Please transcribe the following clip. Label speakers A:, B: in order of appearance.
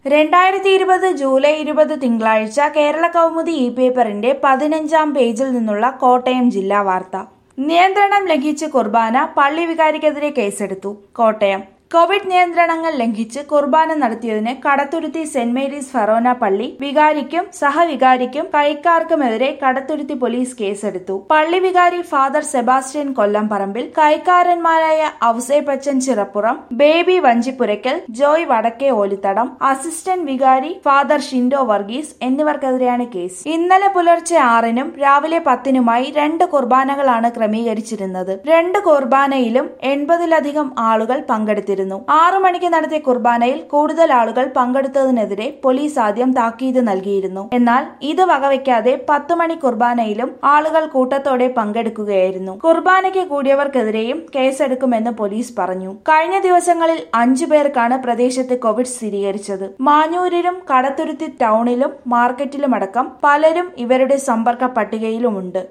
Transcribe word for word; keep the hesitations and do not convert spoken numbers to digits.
A: രണ്ടായിരത്തി ഇരുപത് ജൂലൈ ഇരുപത് തിങ്കളാഴ്ച കേരള കൗമുദി ഇ പേപ്പറിന്റെ പതിനഞ്ചാം പേജിൽ നിന്നുള്ള കോട്ടയം ജില്ലാ വാർത്ത. നിയന്ത്രണം ലംഘിച്ച് കുർബാന, പള്ളി വികാരിക്കെതിരെ കേസെടുത്തു. കോട്ടയം കോവിഡ് നിയന്ത്രണങ്ങൾ ലംഘിച്ച് കുർബാന നടത്തിയതിന് കടത്തുരുത്തി സെന്റ് മേരീസ് ഫെറോന പള്ളി വികാരിക്കും സഹവികാരിക്കും കൈക്കാർക്കുമെതിരെ കടത്തുരുത്തി പോലീസ് കേസെടുത്തു. പള്ളി വികാരി ഫാദർ സെബാസ്റ്റ്യൻ കൊല്ലംപറമ്പിൽ, കൈക്കാരന്മാരായ ഔസേപ്പച്ചൻ ചിറപ്പുറം, ബേബി വഞ്ചിപ്പുരയ്ക്കൽ, ജോയ് വടക്കേ ഓലിത്തടം, അസിസ്റ്റന്റ് വികാരി ഫാദർ ഷിൻഡോ വർഗീസ് എന്നിവർക്കെതിരെയാണ് കേസ്. ഇന്നലെ പുലർച്ചെ ആറിനും രാവിലെ പത്തിനുമായി രണ്ട് കുർബാനകളാണ് ക്രമീകരിച്ചിരുന്നത്. രണ്ട് കുർബാനയിലും എൺപതിലധികം ആളുകൾ പങ്കെടുത്തിരുന്നു. ആറു മണിക്ക് നടത്തിയ കുർബാനയിൽ കൂടുതൽ ആളുകൾ പങ്കെടുത്തതിനെതിരെ പോലീസ് ആദ്യം താക്കീത് നൽകിയിരുന്നു. എന്നാൽ ഇത് വകവയ്ക്കാതെ പത്ത് മണി കുർബാനയിലും ആളുകൾ കൂട്ടത്തോടെ പങ്കെടുക്കുകയായിരുന്നു. കുർബാനയ്ക്ക് കൂടിയവർക്കെതിരെയും കേസെടുക്കുമെന്ന് പോലീസ് പറഞ്ഞു. കഴിഞ്ഞ ദിവസങ്ങളിൽ അഞ്ചു പേർക്കാണ് പ്രദേശത്ത് കോവിഡ് സ്ഥിരീകരിച്ചത്. മാഞ്ഞൂരിലും കടത്തുരുത്തി ടൗണിലും മാർക്കറ്റിലുമടക്കം പലരും ഇവരുടെ സമ്പർക്ക പട്ടികയിലുമുണ്ട്.